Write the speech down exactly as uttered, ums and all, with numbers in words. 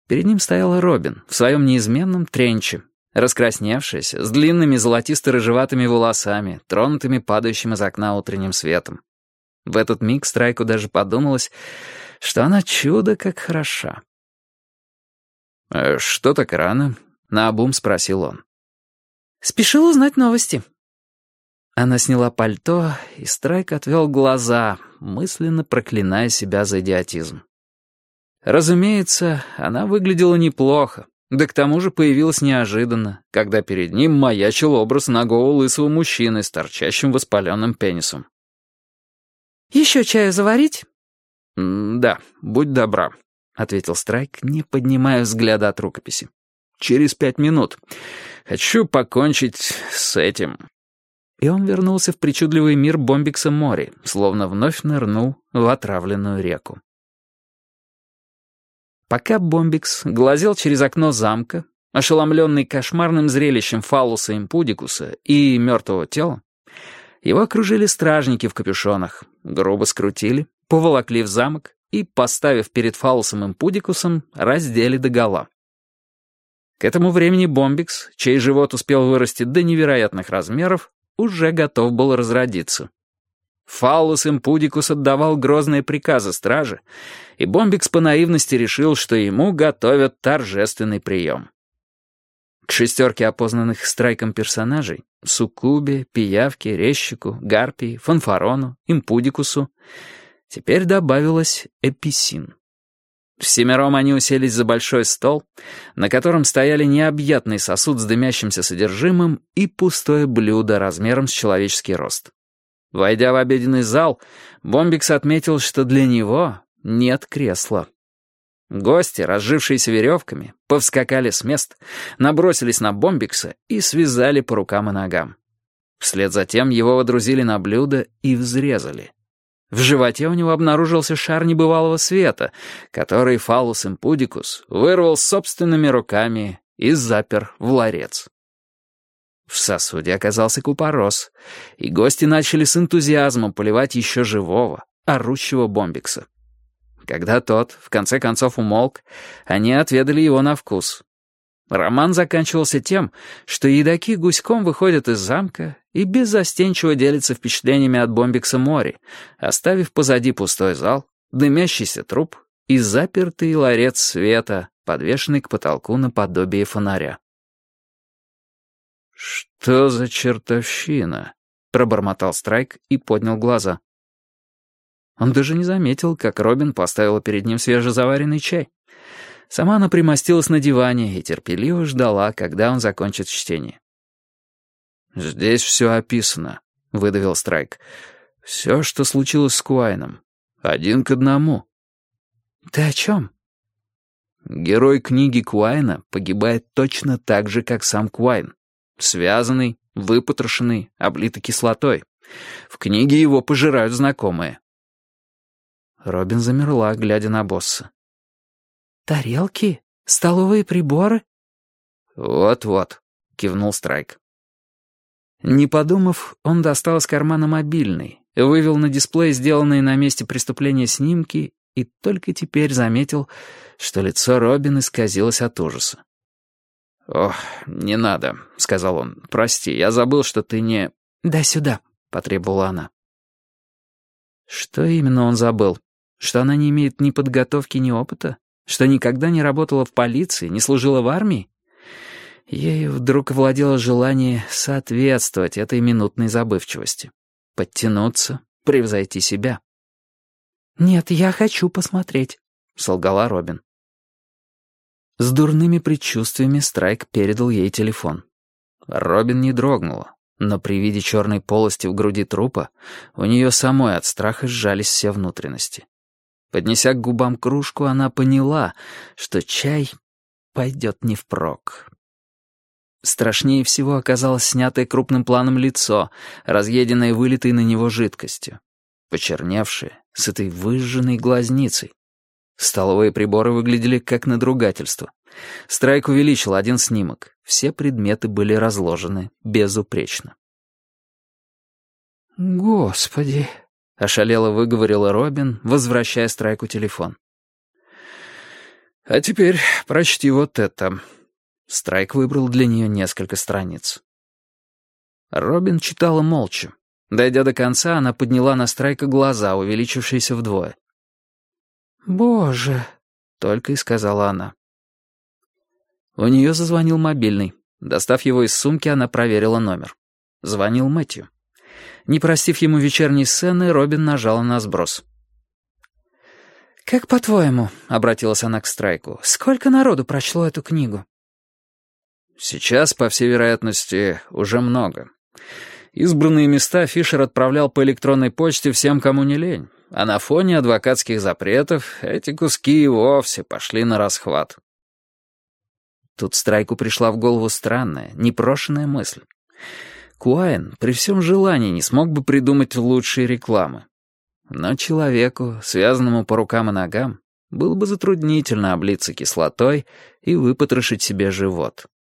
Перед ним стояла Робин в своем неизменном тренче, раскрасневшаяся, с длинными золотисто-рыжеватыми волосами, тронутыми падающим из окна утренним светом. В этот миг Страйку даже подумалось, что она чудо как хороша. «Что так рано?» — наобум спросил он. «Спешил узнать новости». Она сняла пальто, и Страйк отвел глаза, мысленно проклиная себя за идиотизм. Разумеется, она выглядела неплохо, да к тому же появилась неожиданно, когда перед ним маячил образ нагого лысого мужчины с торчащим воспаленным пенисом. «Еще чаю заварить?» «Да, будь добра», — ответил Страйк, не поднимая взгляда от рукописи. «Через пять минут. Хочу покончить с этим». И он вернулся в причудливый мир Бомбикса Мори, словно вновь нырнул в отравленную реку. Пока Бомбикс глазел через окно замка, ошеломленный кошмарным зрелищем фаллуса импудикуса и мертвого тела, его окружили стражники в капюшонах, грубо скрутили, поволокли в замок и, поставив перед фаллусом импудикусом, раздели догола. К этому времени Бомбикс, чей живот успел вырасти до невероятных размеров, уже готов был разродиться. Фаллус импудикус отдавал грозные приказы страже, и Бомбикс по наивности решил, что ему готовят торжественный прием. К шестерке опознанных Страйком персонажей — Суккубе, Пиявке, Резчику, Гарпии, Фанфарону, Импудикусу — теперь добавилась Эписин. Всемиром они уселись за большой стол, на котором стояли необъятный сосуд с дымящимся содержимым и пустое блюдо размером с человеческий рост. Войдя в обеденный зал, Бомбикс отметил, что для него нет кресла. Гости, разжившиеся веревками, повскакали с мест, набросились на Бомбикса и связали по рукам и ногам. Вслед за тем его водрузили на блюдо и взрезали. В животе у него обнаружился шар небывалого света, который фаллус импудикус вырвал собственными руками и запер в ларец. В сосуде оказался купорос, и гости начали с энтузиазмом поливать еще живого, орущего Бомбикса. Когда тот, в конце концов, умолк, они отведали его на вкус. Роман заканчивался тем, что едоки гуськом выходят из замка и беззастенчиво делятся впечатлениями от Бомбикса Мори, оставив позади пустой зал, дымящийся труп и запертый ларец света, подвешенный к потолку наподобие фонаря. «Что за чертовщина?» — пробормотал Страйк и поднял глаза. Он даже не заметил, как Робин поставила перед ним свежезаваренный чай. Сама она примостилась на диване и терпеливо ждала, когда он закончит чтение. «Здесь все описано», — выдавил Страйк. «Все, что случилось с Куайном. Один к одному». «Ты о чем?» Герой книги Куайна погибает точно так же, как сам Куайн. Связанный, выпотрошенный, облитый кислотой. В книге его пожирают знакомые. Робин замерла, глядя на босса. «Тарелки? Столовые приборы?» «Вот-вот», — кивнул Страйк. Не подумав, он достал из кармана мобильный, вывел на дисплей сделанные на месте преступления снимки и только теперь заметил, что лицо Робин исказилось от ужаса. «Ох, не надо», — сказал он. «Прости, я забыл, что ты не...» «Дай сюда», — потребовала она. Что именно он забыл? Что она не имеет ни подготовки, ни опыта? Что никогда не работала в полиции, не служила в армии? Ею вдруг овладело желание соответствовать этой минутной забывчивости. Подтянуться, превзойти себя. «Нет, я хочу посмотреть», — солгала Робин. С дурными предчувствиями Страйк передал ей телефон. Робин не дрогнула, но при виде черной полости в груди трупа у нее самой от страха сжались все внутренности. Поднеся к губам кружку, она поняла, что чай пойдет не впрок. Страшнее всего оказалось снятое крупным планом лицо, разъеденное вылитой на него жидкостью, почерневшее, с этой выжженной глазницей. Столовые приборы выглядели как надругательство. Страйк увеличил один снимок. Все предметы были разложены безупречно. «Господи!» — ошалело выговорила Робин, возвращая Страйку телефон. «А теперь прочти вот это». Страйк выбрал для нее несколько страниц. Робин читала молча. Дойдя до конца, она подняла на Страйка глаза, увеличившиеся вдвое. «Боже!» — только и сказала она. У нее зазвонил мобильный. Достав его из сумки, она проверила номер. Звонил Мэтью. Не простив ему вечерней сцены, Робин нажала на сброс. «Как по-твоему, — обратилась она к Страйку, — сколько народу прочло эту книгу?» «Сейчас, по всей вероятности, уже много. Избранные места Фишер отправлял по электронной почте всем, кому не лень, а на фоне адвокатских запретов эти куски и вовсе пошли на расхват». Тут Страйку пришла в голову странная, непрошенная мысль. Куайн при всем желании не смог бы придумать лучшие рекламы. Но человеку, связанному по рукам и ногам, было бы затруднительно облиться кислотой и выпотрошить себе живот.